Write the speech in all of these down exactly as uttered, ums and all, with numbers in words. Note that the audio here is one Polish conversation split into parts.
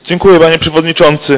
Dziękuję, panie przewodniczący.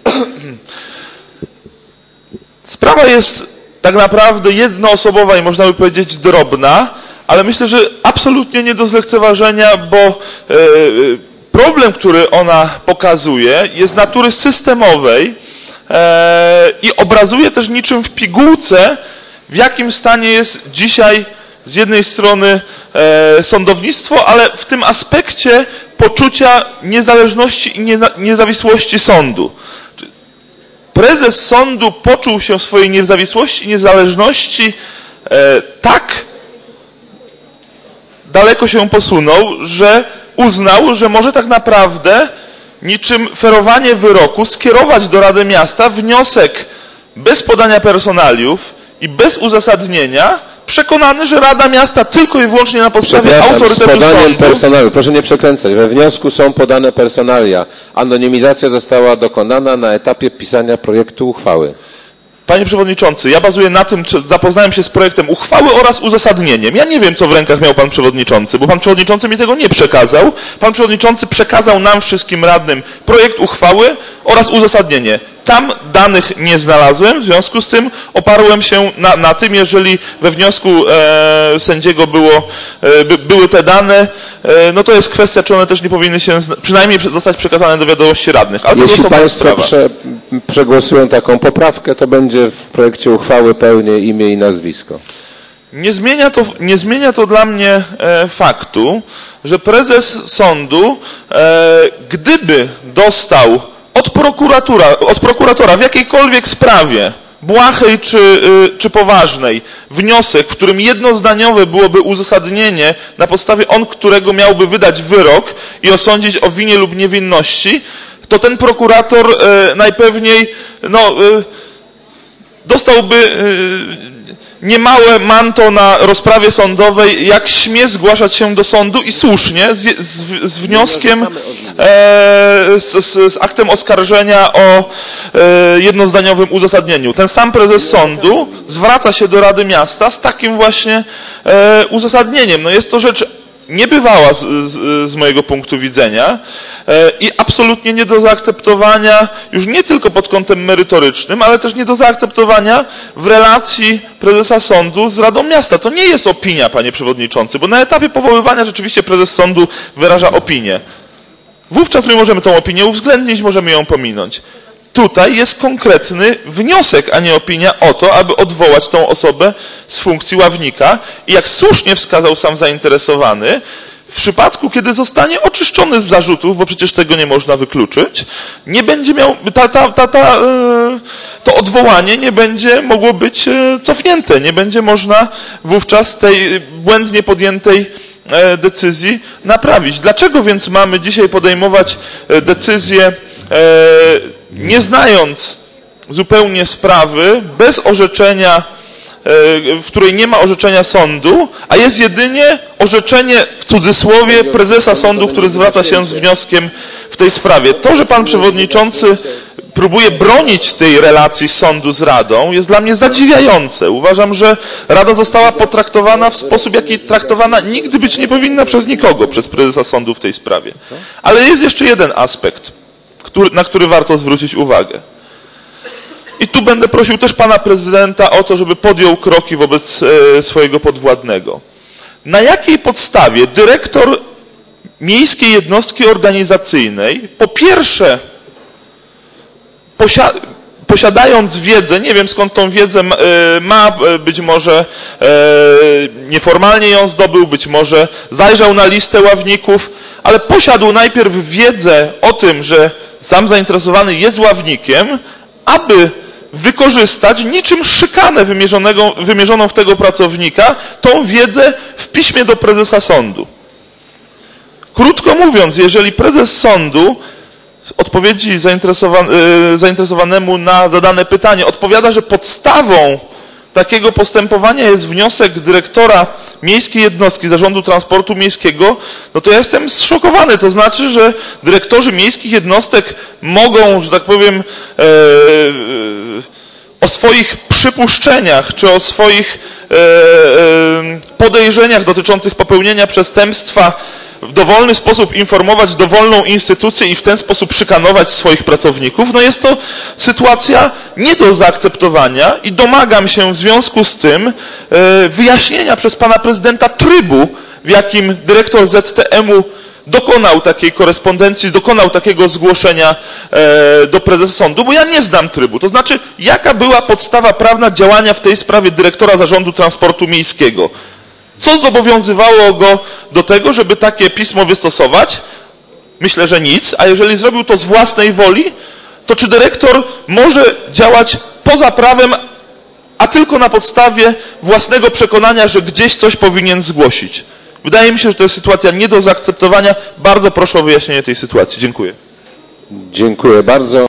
Sprawa jest tak naprawdę jednoosobowa i można by powiedzieć drobna, ale myślę, że absolutnie nie do zlekceważenia, bo e, problem, który ona pokazuje, jest natury systemowej e, i obrazuje też niczym w pigułce, w jakim stanie jest dzisiaj z jednej strony e, sądownictwo, ale w tym aspekcie poczucia niezależności i nie, niezawisłości sądu. Prezes sądu poczuł się w swojej niezawisłości i niezależności e, tak daleko się posunął, że uznał, że może tak naprawdę niczym ferowanie wyroku skierować do Rady Miasta wniosek bez podania personaliów i bez uzasadnienia, przekonany, że Rada Miasta tylko i wyłącznie na podstawie autorytetu z podaniem sądu... personaliów, proszę nie przekręcać, we wniosku są podane personalia. Anonimizacja została dokonana na etapie pisania projektu uchwały. Panie przewodniczący, ja bazuję na tym, czy zapoznałem się z projektem uchwały oraz uzasadnieniem. Ja nie wiem, co w rękach miał pan przewodniczący, bo pan przewodniczący mi tego nie przekazał. Pan przewodniczący przekazał nam wszystkim radnym projekt uchwały oraz uzasadnienie. Tam danych nie znalazłem, w związku z tym oparłem się na, na tym, jeżeli we wniosku e, sędziego było, e, by, były te dane, e, no to jest kwestia, czy one też nie powinny się przynajmniej zostać przekazane do wiadomości radnych. Ale jeśli to państwo prze, przegłosują taką poprawkę, to będzie w projekcie uchwały pełnie imię i nazwisko. Nie zmienia to, nie zmienia to dla mnie e, faktu, że prezes sądu, e, gdyby dostał od prokuratora, od prokuratora w jakiejkolwiek sprawie, błahej czy, czy poważnej, wniosek, w którym jednozdaniowe byłoby uzasadnienie, na podstawie on, którego miałby wydać wyrok i osądzić o winie lub niewinności, to ten prokurator e, najpewniej no, e, dostałby e, niemałe manto na rozprawie sądowej, jak śmie zgłaszać się do sądu i słusznie z, z, z wnioskiem, e, z, z, z aktem oskarżenia o e, jednozdaniowym uzasadnieniu. Ten sam prezes sądu zwraca się do Rady Miasta z takim właśnie e, uzasadnieniem. No jest to rzecz niebywała z, z, z mojego punktu widzenia e, i absolutnie nie do zaakceptowania już nie tylko pod kątem merytorycznym, ale też nie do zaakceptowania w relacji prezesa sądu z Radą Miasta. To nie jest opinia, panie przewodniczący, bo na etapie powoływania rzeczywiście prezes sądu wyraża opinię. Wówczas my możemy tą opinię uwzględnić, możemy ją pominąć. Tutaj jest konkretny wniosek, a nie opinia o to, aby odwołać tą osobę z funkcji ławnika. I jak słusznie wskazał sam zainteresowany, w przypadku, kiedy zostanie oczyszczony z zarzutów, bo przecież tego nie można wykluczyć, nie będzie miał, ta, ta, ta, ta, to odwołanie nie będzie mogło być cofnięte. Nie będzie można wówczas tej błędnie podjętej decyzji naprawić. Dlaczego więc mamy dzisiaj podejmować decyzję, nie znając zupełnie sprawy, bez orzeczenia, w której nie ma orzeczenia sądu, a jest jedynie orzeczenie w cudzysłowie prezesa sądu, który zwraca się z wnioskiem w tej sprawie. To, że pan przewodniczący próbuje bronić tej relacji sądu z Radą, jest dla mnie zadziwiające. Uważam, że Rada została potraktowana w sposób, jaki traktowana nigdy być nie powinna przez nikogo, przez prezesa sądu w tej sprawie. Ale jest jeszcze jeden aspekt, który, na który warto zwrócić uwagę. I tu będę prosił też pana prezydenta o to, żeby podjął kroki wobec e, swojego podwładnego. Na jakiej podstawie dyrektor miejskiej jednostki organizacyjnej, po pierwsze, posia posiadając wiedzę, nie wiem skąd tą wiedzę e, ma, być może e, nieformalnie ją zdobył, być może zajrzał na listę ławników, ale posiadł najpierw wiedzę o tym, że sam zainteresowany jest ławnikiem, aby wykorzystać niczym szykanę wymierzonego, wymierzoną w tego pracownika, tą wiedzę w piśmie do prezesa sądu. Krótko mówiąc, jeżeli prezes sądu w odpowiedzi zainteresowan zainteresowanemu na zadane pytanie odpowiada, że podstawą takiego postępowania jest wniosek dyrektora miejskiej jednostki Zarządu Transportu Miejskiego, no to ja jestem zszokowany. To znaczy, że dyrektorzy miejskich jednostek mogą, że tak powiem, e, e, o swoich przypuszczeniach czy o swoich e, e, podejrzeniach dotyczących popełnienia przestępstwa w dowolny sposób informować dowolną instytucję i w ten sposób szykanować swoich pracowników, no jest to sytuacja nie do zaakceptowania i domagam się w związku z tym wyjaśnienia przez pana prezydenta trybu, w jakim dyrektor Z T M-u dokonał takiej korespondencji, dokonał takiego zgłoszenia e, do prezesa sądu, bo ja nie znam trybu. To znaczy, jaka była podstawa prawna działania w tej sprawie dyrektora Zarządu Transportu Miejskiego? Co zobowiązywało go do tego, żeby takie pismo wystosować? Myślę, że nic, a jeżeli zrobił to z własnej woli, to czy dyrektor może działać poza prawem, a tylko na podstawie własnego przekonania, że gdzieś coś powinien zgłosić? Wydaje mi się, że to jest sytuacja nie do zaakceptowania. Bardzo proszę o wyjaśnienie tej sytuacji. Dziękuję. Dziękuję bardzo.